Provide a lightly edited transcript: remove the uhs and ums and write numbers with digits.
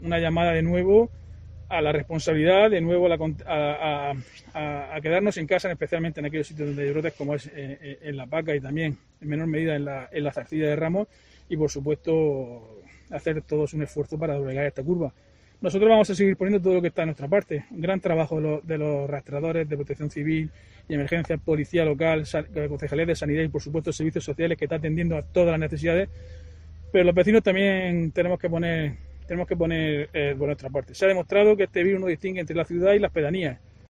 una llamada de nuevo a la responsabilidad, de nuevo a quedarnos en casa, especialmente en aquellos sitios donde hay brotes, como es en La Paca y también en menor medida en la Zarcilla de Ramos, y por supuesto hacer todos un esfuerzo para doblegar esta curva. Nosotros vamos a seguir poniendo todo lo que está a nuestra parte. Un gran trabajo de los rastreadores de Protección Civil y Emergencia, Policía Local, Concejalía de Sanidad y por supuesto Servicios Sociales, que está atendiendo a todas las necesidades, pero los vecinos también tenemos que poner por nuestra parte. Se ha demostrado que este virus no distingue entre la ciudad y las pedanías.